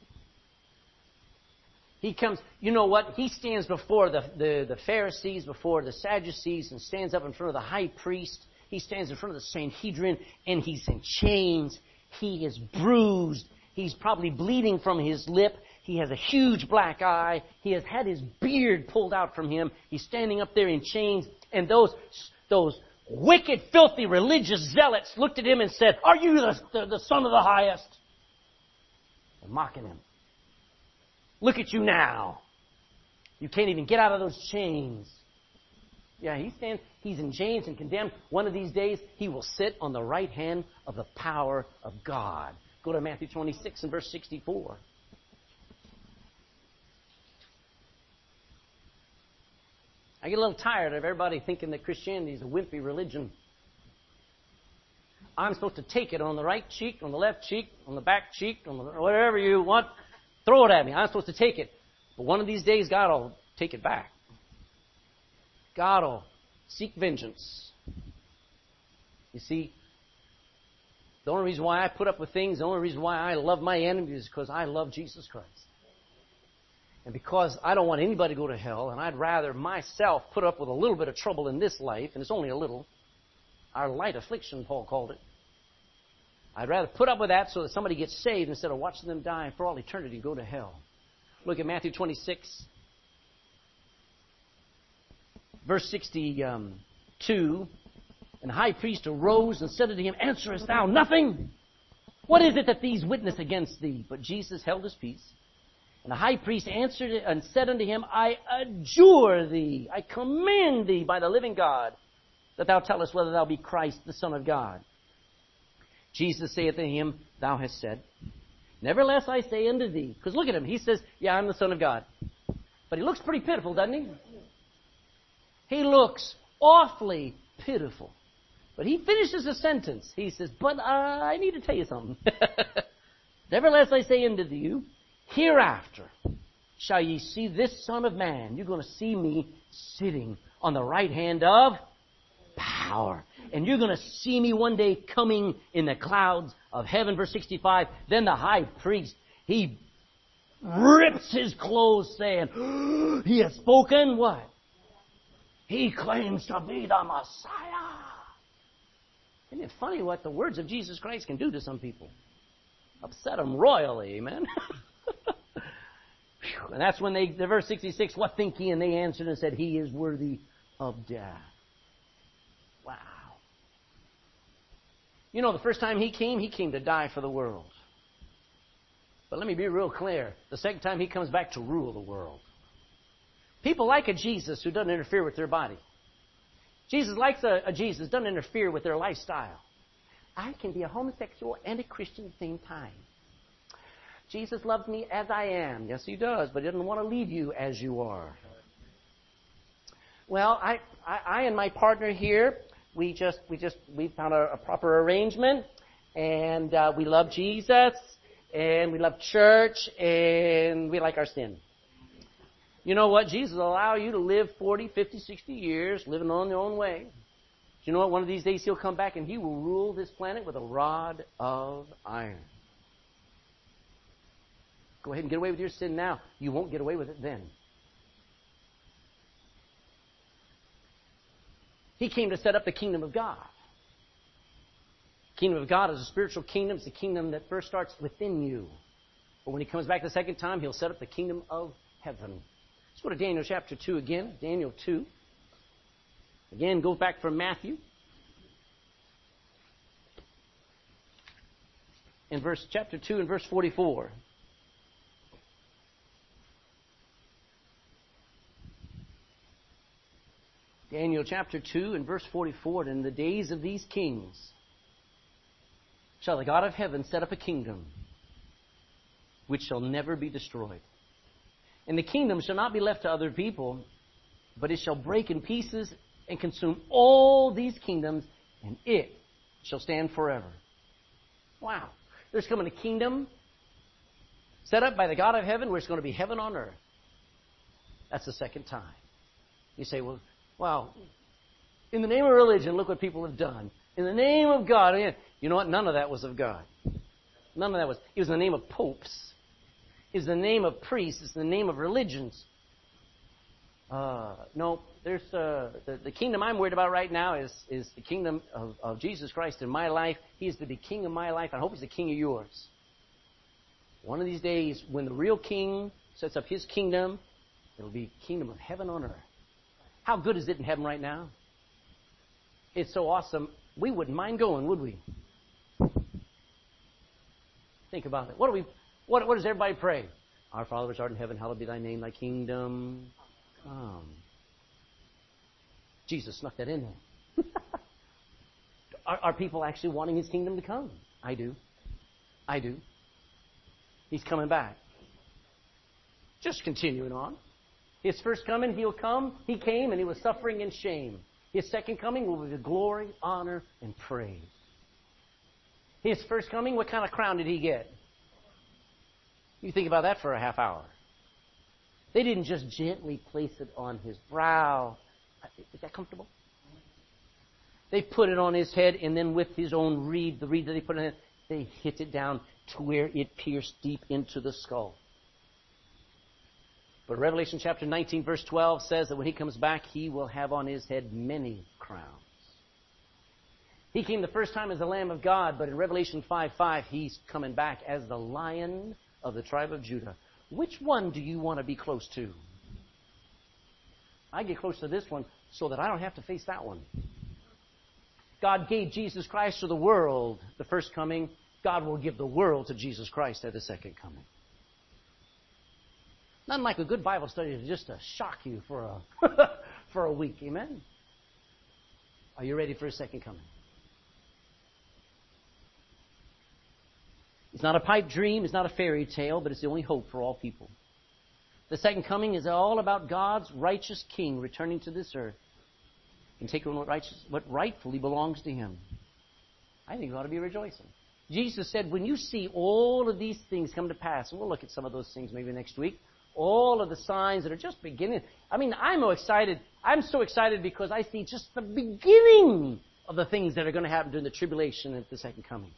He comes, you know what? He stands before the Pharisees, before the Sadducees, and stands up in front of the high priest. He stands in front of the Sanhedrin, and he's in chains. He is bruised. He's probably bleeding from his lip. He has a huge black eye. He has had his beard pulled out from him. He's standing up there in chains. And those wicked, filthy, religious zealots looked at him and said, "Are you the Son of the Highest?" They're mocking him. Look at you now. You can't even get out of those chains. Yeah, he's in chains and condemned. One of these days, he will sit on the right hand of the power of God. Go to Matthew 26 and verse 64. I get a little tired of everybody thinking that Christianity is a wimpy religion. I'm supposed to take it on the right cheek, on the left cheek, on the back cheek, on the, whatever you want. Throw it at me. I'm supposed to take it. But one of these days, God will take it back. God will seek vengeance. You see, the only reason why I put up with things, the only reason why I love my enemies is because I love Jesus Christ. And because I don't want anybody to go to hell, and I'd rather myself put up with a little bit of trouble in this life, and it's only a little. Our light affliction, Paul called it. I'd rather put up with that so that somebody gets saved instead of watching them die and for all eternity go to hell. Look at Matthew 26, verse 62. And the high priest arose and said unto him, "Answerest thou nothing? What is it that these witness against thee?" But Jesus held his peace. And the high priest answered and said unto him, "I adjure thee, I command thee by the living God, that thou tellest whether thou be Christ, the Son of God." Jesus saith to him, "Thou hast said. Nevertheless I say unto thee," because look at him, he says, "Yeah, I'm the Son of God." But he looks pretty pitiful, doesn't he? He looks awfully pitiful. But he finishes the sentence. He says, "But I need to tell you something. Nevertheless I say unto you, hereafter shall ye see this Son of Man." You're going to see me sitting on the right hand of power. And you're going to see me one day coming in the clouds of heaven. Verse 65, then the high priest, he rips his clothes saying, he has spoken what? He claims to be the Messiah. Isn't it funny what the words of Jesus Christ can do to some people? Upset them royally, amen? And that's when the verse 66, what think ye? And they answered and said, he is worthy of death. Wow. You know, the first time he came to die for the world. But let me be real clear. The second time he comes back to rule the world. People like a Jesus who doesn't interfere with their body. Jesus likes a Jesus doesn't interfere with their lifestyle. I can be a homosexual and a Christian at the same time. Jesus loves me as I am. Yes, he does, but he doesn't want to leave you as you are. Well, I and my partner here, we found a proper arrangement, and we love Jesus, and we love church, and we like our sin. You know what? Jesus will allow you to live 40, 50, 60 years living on your own way. You know what? One of these days he'll come back and he will rule this planet with a rod of iron. Go ahead and get away with your sin now. You won't get away with it then. He came to set up the kingdom of God. The kingdom of God is a spiritual kingdom. It's a kingdom that first starts within you. But when he comes back the second time, he'll set up the kingdom of heaven. Let's go to Daniel chapter 2 again. Daniel 2. Again, go back from Matthew. In chapter 2 and verse 44. Daniel chapter 2 and verse 44, "In the days of these kings shall the God of heaven set up a kingdom which shall never be destroyed. And the kingdom shall not be left to other people, but it shall break in pieces and consume all these kingdoms, and it shall stand forever." Wow. There's coming a kingdom set up by the God of heaven where it's going to be heaven on earth. That's the second time. You say, well, wow, in the name of religion, look what people have done. In the name of God. You know what? None of that was of God. None of that was. It was in the name of popes. It was in the name of priests. It's in the name of religions. No, there's the kingdom I'm worried about right now is the kingdom of Jesus Christ in my life. He is to be king of my life. I hope he's the king of yours. One of these days, when the real king sets up his kingdom, it'll be kingdom of heaven on earth. How good is it in heaven right now? It's so awesome. We wouldn't mind going, would we? Think about it. What does everybody pray? Our Father which art in heaven, hallowed be thy name, thy kingdom come. Jesus snuck that in there. Are people actually wanting his kingdom to come? I do. He's coming back. Just continuing on. His first coming, he'll come. He came and he was suffering and shame. His second coming will be the glory, honor, and praise. His first coming, what kind of crown did he get? You think about that for a half hour. They didn't just gently place it on his brow. Is that comfortable? They put it on his head, and then with his own reed, the reed that they put in it, they hit it down to where it pierced deep into the skull. But Revelation chapter 19, verse 12 says that when he comes back, he will have on his head many crowns. He came the first time as the Lamb of God, but in Revelation 5:5, he's coming back as the Lion of the tribe of Judah. Which one do you want to be close to? I get close to this one so that I don't have to face that one. God gave Jesus Christ to the world the first coming. God will give the world to Jesus Christ at the second coming. Nothing like a good Bible study just to shock you for a week. Amen? Are you ready for His second coming? It's not a pipe dream. It's not a fairy tale, but it's the only hope for all people. The second coming is all about God's righteous King returning to this earth and taking what rightfully belongs to Him. I think we ought to be rejoicing. Jesus said, when you see all of these things come to pass, and we'll look at some of those things maybe next week, all of the signs that are just beginning. I mean, I'm excited. I'm so excited because I see just the beginning of the things that are going to happen during the tribulation at the second coming.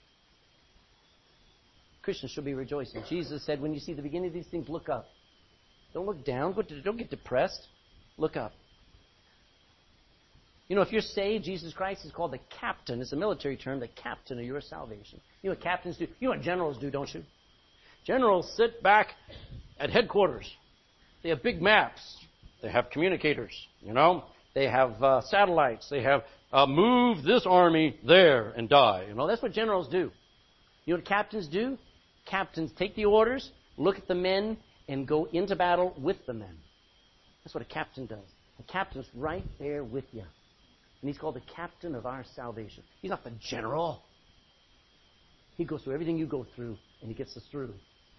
Christians should be rejoicing. Jesus said, when you see the beginning of these things, look up. Don't look down. Don't get depressed. Look up. You know, if you're saved, Jesus Christ is called the captain. It's a military term, the captain of your salvation. You know what captains do? You know what generals do, don't you? Generals sit back at headquarters. They have big maps. They have communicators, you know. They have satellites. They have move this army there and die. You know, that's what generals do. You know what captains do? Captains take the orders, look at the men, and go into battle with the men. That's what a captain does. The captain's right there with you. And he's called the captain of our salvation. He's not the general. He goes through everything you go through, and he gets us through.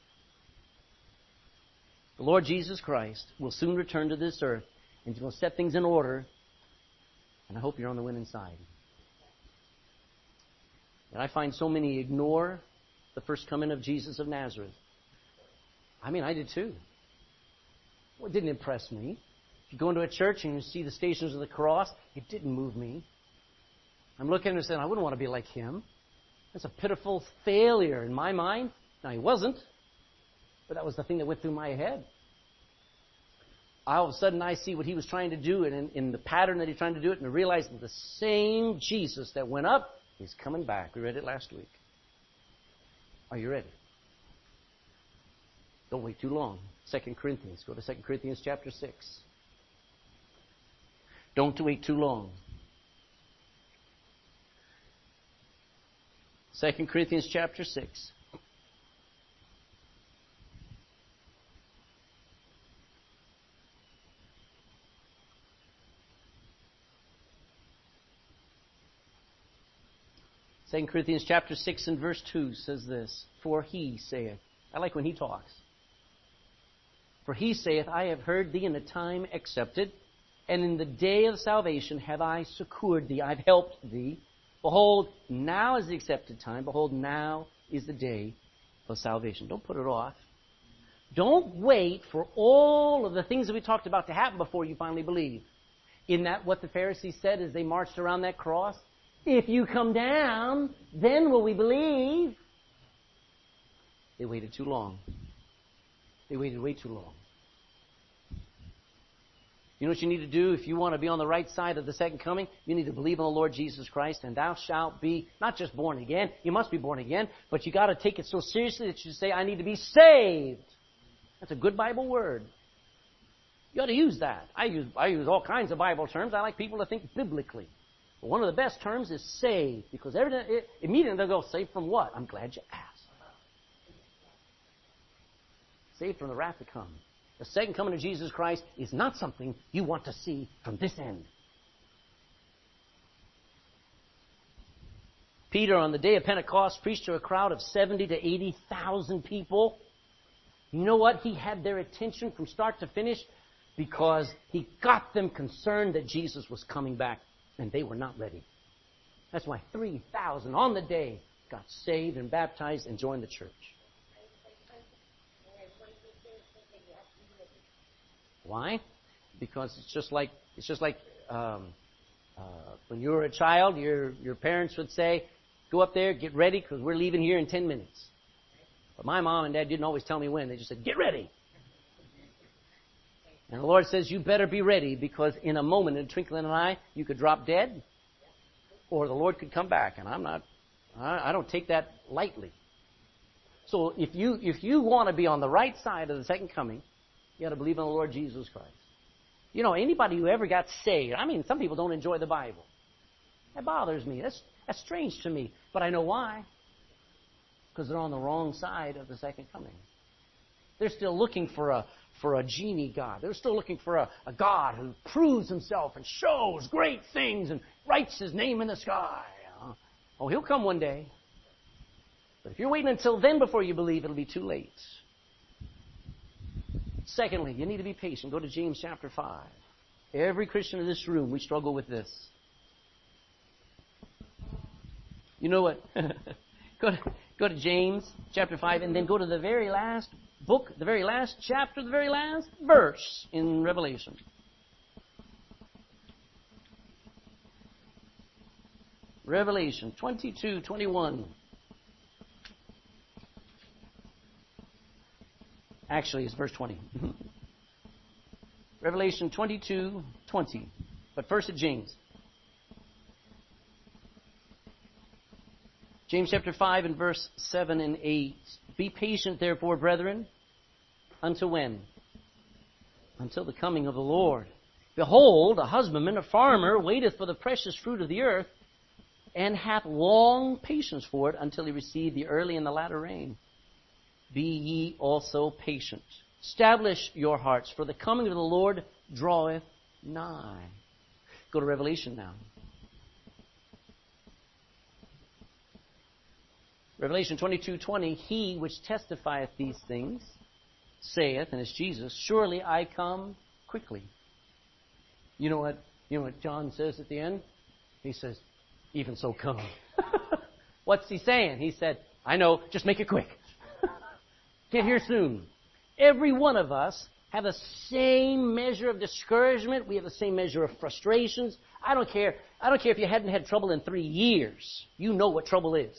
The Lord Jesus Christ will soon return to this earth, and he's going to set things in order, and I hope you're on the winning side. And I find so many ignore the first coming of Jesus of Nazareth. I mean, I did too. Well, it didn't impress me. If you go into a church and you see the Stations of the Cross, it didn't move me. I'm looking and saying, I wouldn't want to be like him. That's a pitiful failure in my mind. Now, he wasn't, but that was the thing that went through my head. All of a sudden, I see what he was trying to do, and in the pattern that he's trying to do it, and I realize that the same Jesus that went up is coming back. We read it last week. Are you ready? Don't wait too long. 2 Corinthians. Go to 2 Corinthians chapter 6. Don't wait too long. 2 Corinthians chapter 6. 2 Corinthians chapter 6 and verse 2 says this, For he saith, I like when he talks, for he saith, I have heard thee in a time accepted, and in the day of salvation have I succored thee, I've helped thee. Behold, now is the accepted time. Behold, now is the day of salvation. Don't put it off. Don't wait for all of the things that we talked about to happen before you finally believe. Isn't that what the Pharisees said as they marched around that cross? If you come down, then will we believe. They waited too long. They waited way too long. You know what you need to do if you want to be on the right side of the second coming? You need to believe in the Lord Jesus Christ, and thou shalt be not just born again. You must be born again, but you got to take it so seriously that you say, I need to be saved. That's a good Bible word. You ought to use that. I use all kinds of Bible terms. I like people to think biblically. But one of the best terms is saved, because immediately they'll go, saved from what? I'm glad you asked. Saved from the wrath to come. The second coming of Jesus Christ is not something you want to see from this end. Peter, on the day of Pentecost, preached to a crowd of 70 to 80,000 people. You know what? He had their attention from start to finish because he got them concerned that Jesus was coming back, and they were not ready. That's why 3,000 on the day got saved and baptized and joined the church. Why? Because it's just like when you were a child, your parents would say, "Go up there, get ready, because we're leaving here in 10 minutes." But my mom and dad didn't always tell me when. They just said, "Get ready." And the Lord says, "You better be ready, because in a moment, in a twinkling of an eye, you could drop dead, or the Lord could come back." And I don't take that lightly. So if you want to be on the right side of the second coming, you got to believe in the Lord Jesus Christ. You know, anybody who ever got saved, some people don't enjoy the Bible. That bothers me. That's strange to me. But I know why. Because they're on the wrong side of the second coming. They're still looking for a genie God. They're still looking for a God who proves himself and shows great things and writes his name in the sky. Oh, he'll come one day. But if you're waiting until then before you believe, it'll be too late. Secondly, you need to be patient. Go to James chapter 5. Every Christian in this room, we struggle with this. You know what? Go to James chapter 5 and then go to the very last book, the very last chapter, the very last verse in Revelation. Revelation 22:21. Actually, it's verse 20. Revelation 22:20. But first at James. James chapter 5 and verse 7 and 8. Be patient, therefore, brethren, until when? Until the coming of the Lord. Behold, a husbandman, a farmer, waiteth for the precious fruit of the earth, and hath long patience for it until he receive the early and the latter rain. Be ye also patient. Establish your hearts, for the coming of the Lord draweth nigh. Go to Revelation now. Revelation 22:20, He which testifieth these things saith, and it's Jesus, surely I come quickly. You know what John says at the end? He says, even so come. What's he saying? He said, I know, just make it quick. Get here soon. Every one of us have the same measure of discouragement. We have the same measure of frustrations. I don't care if you hadn't had trouble in 3 years. You know what trouble is.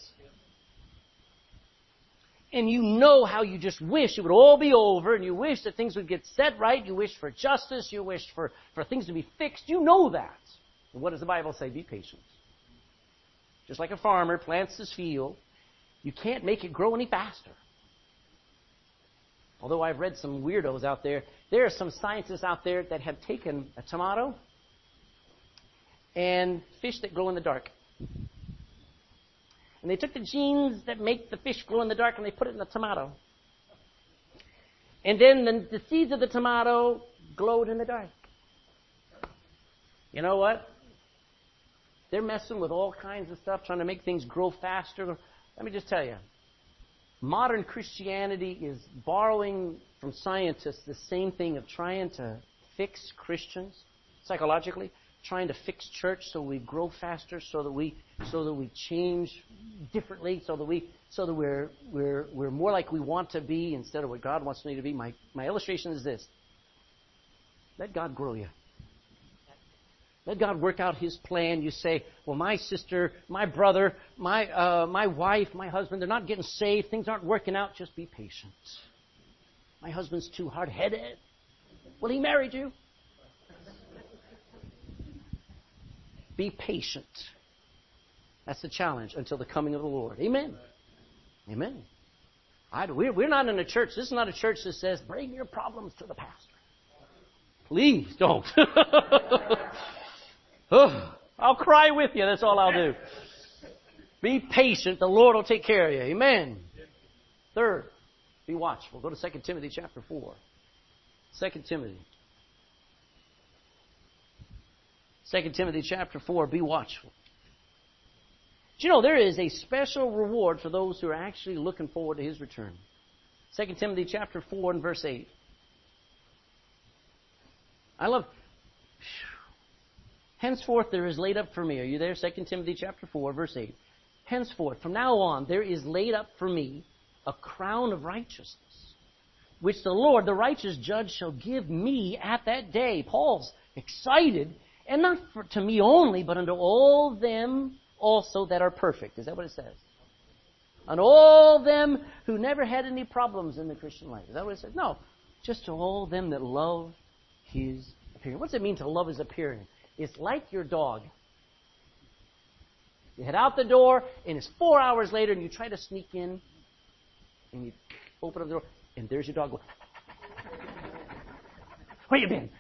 And you know how you just wish it would all be over, and you wish that things would get set right. You wish for justice. You wish for things to be fixed. You know that. And what does the Bible say? Be patient. Just like a farmer plants his field, you can't make it grow any faster. Although I've read some weirdos out there, there are some scientists out there that have taken a tomato and fish that glow in the dark. And they took the genes that make the fish glow in the dark and they put it in the tomato. And then the seeds of the tomato glowed in the dark. You know what? They're messing with all kinds of stuff, trying to make things grow faster. Let me just tell you, modern Christianity is borrowing from scientists the same thing of trying to fix Christians psychologically, trying to fix church so we grow faster, so that we change differently, so that we're more like we want to be instead of what God wants me to be. My illustration is this: let God grow you. Let God work out His plan. You say, well, my sister, my brother, my wife, my husband, they're not getting saved. Things aren't working out. Just be patient. My husband's too hard-headed. Well, he married you. Be patient. That's the challenge until the coming of the Lord. Amen. Amen. We're not in a church. This is not a church that says, bring your problems to the pastor. Please don't. I'll cry with you. That's all I'll do. Be patient. The Lord will take care of you. Amen. Third, be watchful. Go to 2 Timothy chapter 4. 2 Timothy. 2 Timothy chapter 4, be watchful. Do you know there is a special reward for those who are actually looking forward to His return? 2 Timothy chapter 4 and verse 8. I love... Henceforth there is laid up for me. Are you there? 2 Timothy chapter 4, verse 8. Henceforth, from now on, there is laid up for me a crown of righteousness, which the Lord, the righteous judge, shall give me at that day. Paul's excited, and not to me only, but unto all them also that are perfect. Is that what it says? And all them who never had any problems in the Christian life. Is that what it says? No. Just to all them that love His appearing. What does it mean to love His appearing? It's like your dog. You head out the door, and it's 4 hours later, and you try to sneak in, and you open up the door, and there's your dog going, where you been?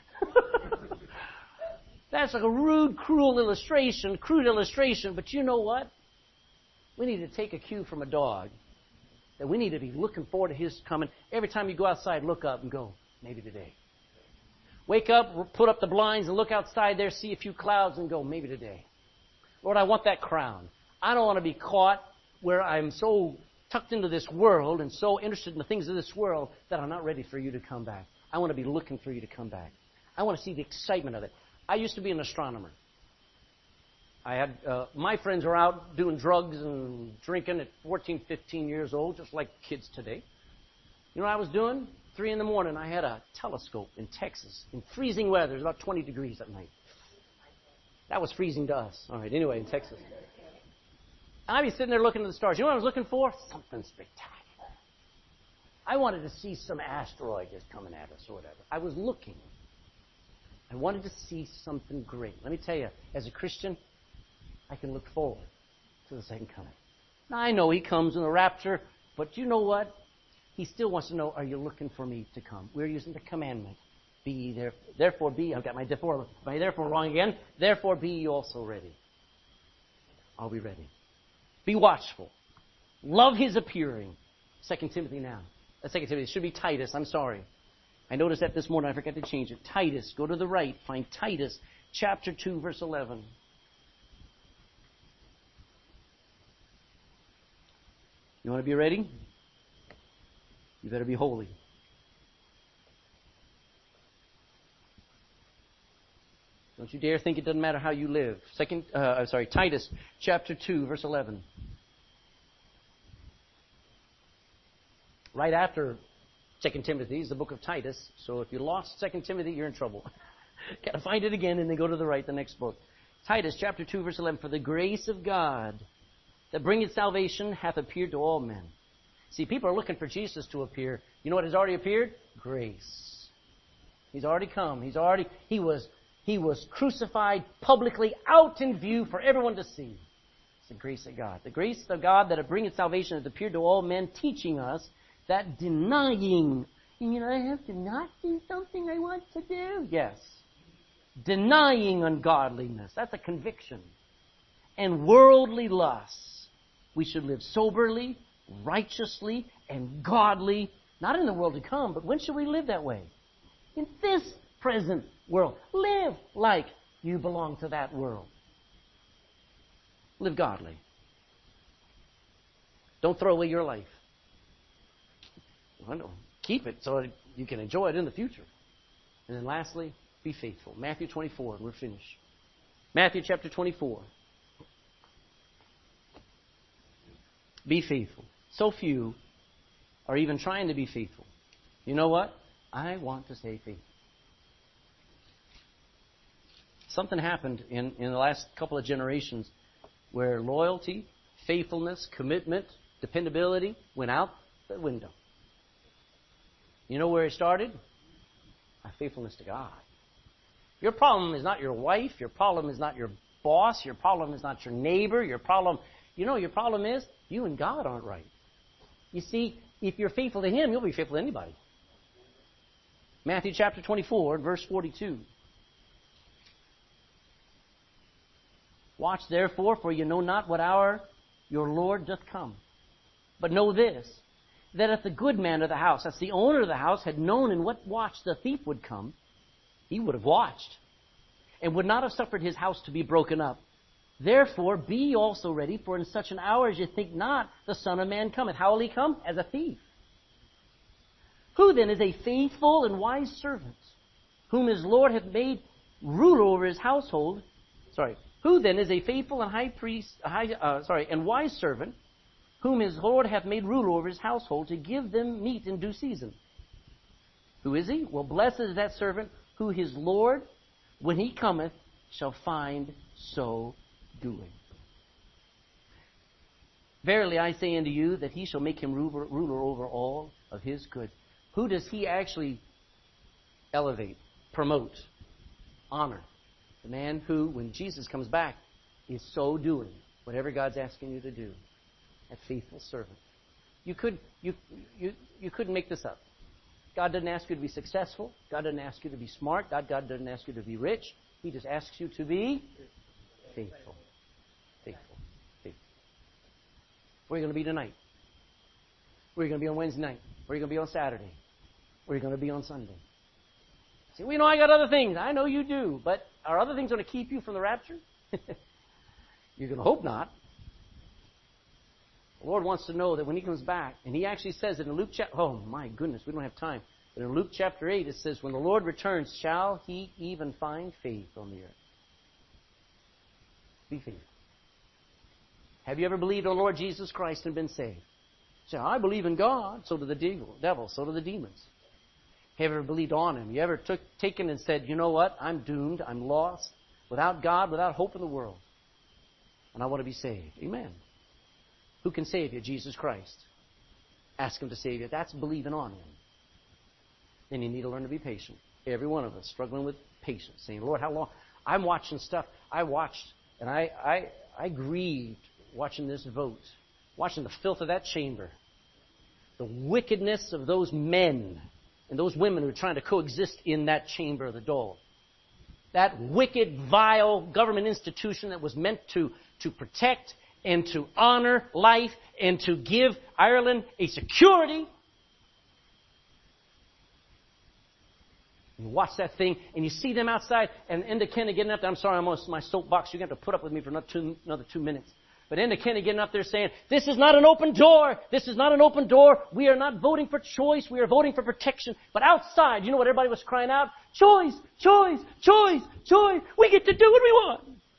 That's like a rude, crude illustration, but you know what? We need to take a cue from a dog, that we need to be looking forward to His coming. Every time you go outside, look up and go, maybe today. Wake up, put up the blinds, and look outside there, see a few clouds, and go, maybe today. Lord, I want that crown. I don't want to be caught where I'm so tucked into this world and so interested in the things of this world that I'm not ready for You to come back. I want to be looking for You to come back. I want to see the excitement of it. I used to be an astronomer. I had my friends were out doing drugs and drinking at 14, 15 years old, just like kids today. You know what I was doing? 3 in the morning, I had a telescope in Texas in freezing weather. It was about 20 degrees at night. That was freezing to us. All right, anyway, in Texas. And I'd be sitting there looking at the stars. You know what I was looking for? Something spectacular. I wanted to see some asteroid just coming at us or whatever. I was looking. I wanted to see something great. Let me tell you, as a Christian, I can look forward to the second coming. Now, I know He comes in the rapture, but you know what? He still wants to know, are you looking for Me to come? We're using the commandment. Be ye therefore be, I've got my therefore wrong again. Therefore be ye also ready. Are we ready? Be watchful. Love His appearing. 2 Timothy now. 2 Timothy, it should be Titus, I'm sorry. I noticed that this morning, I forgot to change it. Titus, go to the right, find Titus, chapter 2, verse 11. You want to be ready? You better be holy. Don't you dare think it doesn't matter how you live. Titus chapter 2, verse 11. Right after 2 Timothy is the book of Titus. So if you lost 2 Timothy, you're in trouble. Got to find it again and then go to the right, the next book. Titus chapter 2, verse 11. For the grace of God that bringeth salvation hath appeared to all men. See, people are looking for Jesus to appear. You know what has already appeared? Grace. He's already come. He was crucified publicly out in view for everyone to see. It's the grace of God. The grace of God that bringeth salvation hath appeared to all men, teaching us that denying, I have to not do something I want to do. Yes. Denying ungodliness. That's a conviction. And worldly lusts. We should live soberly, righteously, and godly, not in the world to come, but when should we live that way? In this present world. Live like you belong to that world. Live godly. Don't throw away your life. Keep it so you can enjoy it in the future. And then lastly, be faithful. Matthew 24, and we're finished. Matthew chapter 24. Be faithful. So few are even trying to be faithful. You know what? I want to stay faithful. Something happened in the last couple of generations where loyalty, faithfulness, commitment, dependability went out the window. You know where it started? My faithfulness to God. Your problem is not your wife. Your problem is not your boss. Your problem is not your neighbor. Your problem is you and God aren't right. You see, if you're faithful to Him, you'll be faithful to anybody. Matthew chapter 24, verse 42. Watch therefore, for you know not what hour your Lord doth come. But know this, that if the good man of the house, that's the owner of the house, had known in what watch the thief would come, he would have watched, and would not have suffered his house to be broken up. Therefore be ye also ready, for in such an hour as you think not, the Son of Man cometh. How will He come? As a thief. Who then is a faithful and wise servant, whom his Lord hath made ruler over his household? Who then is a faithful and and wise servant, whom his Lord hath made ruler over his household, to give them meat in due season? Who is he? Well, blessed is that servant who his Lord, when He cometh, shall find so doing. Verily I say unto you, that He shall make him ruler over all of His good. Who does He actually elevate, promote, honor? The man who, when Jesus comes back, is so doing whatever God's asking you to do. A faithful servant. You couldn't make this up. God doesn't ask you to be successful. God doesn't ask you to be smart. God doesn't ask you to be rich. He just asks you to be faithful. Faithful. Faithful. Where are you going to be tonight? Where are you going to be on Wednesday night? Where are you going to be on Saturday? Where are you going to be on Sunday? See, we know I got other things. I know you do. But are other things going to keep you from the rapture? You're going to hope not. The Lord wants to know that when He comes back, and He actually says it in Luke chapter... Oh, my goodness, we don't have time. But in Luke chapter 8, it says, when the Lord returns, shall He even find faith on the earth? Be faithful. Have you ever believed on Lord Jesus Christ and been saved? Say, I believe in God. So do the devil. So do the demons. Have you ever believed on Him? You ever taken and said, you know what? I'm doomed. I'm lost. Without God, without hope in the world. And I want to be saved. Amen. Who can save you? Jesus Christ. Ask Him to save you. That's believing on Him. Then you need to learn to be patient. Every one of us struggling with patience. Saying, Lord, how long? I'm watching stuff. I watched, and I grieved watching this vote. Watching the filth of that chamber. The wickedness of those men and those women who are trying to coexist in that chamber of the dole. That wicked, vile government institution that was meant to protect and to honor life and to give Ireland a security. You watch that thing and you see them outside, and Enda Kenny getting up there. I'm sorry, I'm on my soapbox. You're going to have to put up with me for another 2 minutes. But Enda Kenny getting up there saying, this is not an open door. This is not an open door. We are not voting for choice. We are voting for protection. But outside, you know what everybody was crying out? Choice, choice, choice, choice. We get to do what we want.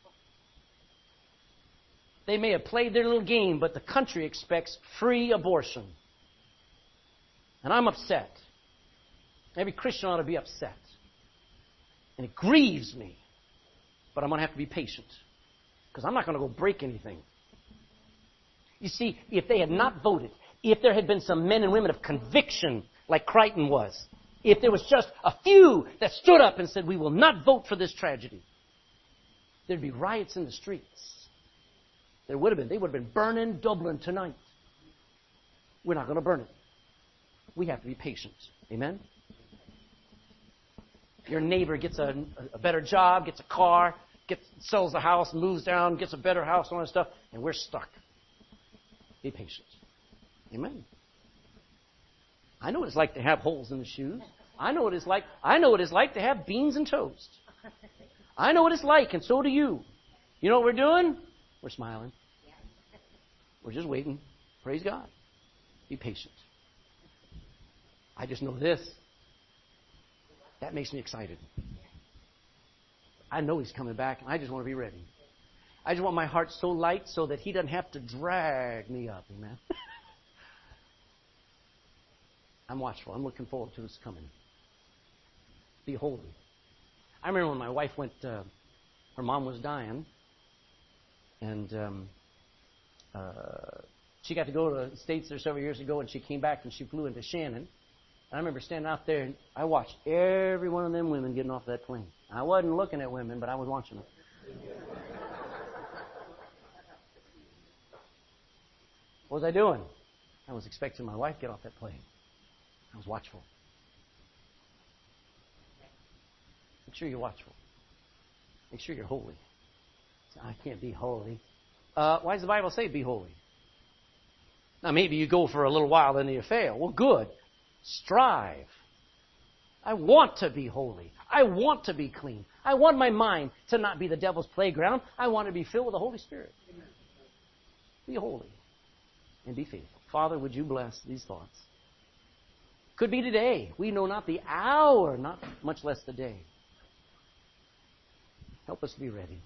They may have played their little game, but the country expects free abortion. And I'm upset. Every Christian ought to be upset. And it grieves me. But I'm going to have to be patient. Because I'm not going to go break anything. You see, if they had not voted, if there had been some men and women of conviction like Crichton was, if there was just a few that stood up and said, we will not vote for this tragedy, there'd be riots in the streets. There would have been. They would have been burning Dublin tonight. We're not going to burn it. We have to be patient. Amen? Your neighbor gets a better job, gets a car, sells the house, moves down, gets a better house, all that stuff, and we're stuck. Be patient. Amen. I know what it's like to have holes in the shoes. I know what it's like. I know what it's like to have beans and toast. I know what it's like, and so do you. You know what we're doing? We're smiling. We're just waiting. Praise God. Be patient. I just know this. That makes me excited. I know He's coming back, and I just want to be ready. I just want my heart so light so that He doesn't have to drag me up. Amen. I'm watchful. I'm looking forward to His coming. Be holy. I remember when my wife went, her mom was dying, and she got to go to the States there several years ago, and she came back and she flew into Shannon. I remember standing out there, and I watched every one of them women getting off that plane. I wasn't looking at women, but I was watching them. What was I doing? I was expecting my wife to get off that plane. I was watchful. Make sure you're watchful. Make sure you're holy. I can't be holy. Why does the Bible say be holy? Now, maybe you go for a little while, then you fail. Well, good. Strive. I want to be holy. I want to be clean. I want my mind to not be the devil's playground. I want to be filled with the Holy Spirit. Be holy and be faithful. Father, would you bless these thoughts? Could be today. We know not the hour, not much less the day. Help us to be ready.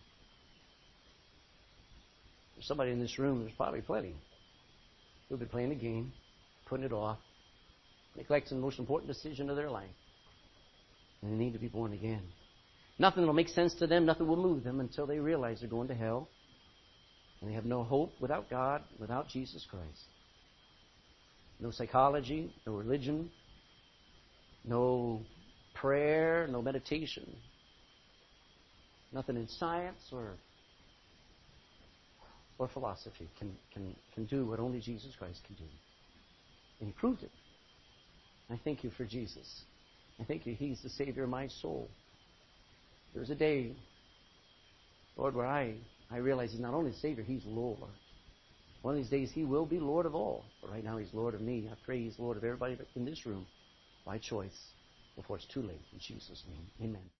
There's somebody in this room, there's probably plenty, who'll be playing the game, putting it off, neglecting the most important decision of their life. And they need to be born again. Nothing will make sense to them, nothing will move them until they realize they're going to hell. And they have no hope without God, without Jesus Christ. No psychology, no religion, no prayer, no meditation. Nothing in science or philosophy can do what only Jesus Christ can do. And He proved it. I thank you for Jesus. I thank you He's the Savior of my soul. There's a day, Lord, where I realize He's not only the Savior, He's Lord. One of these days He will be Lord of all. But right now He's Lord of me. I pray He's Lord of everybody in this room by choice before it's too late. In Jesus' name, amen.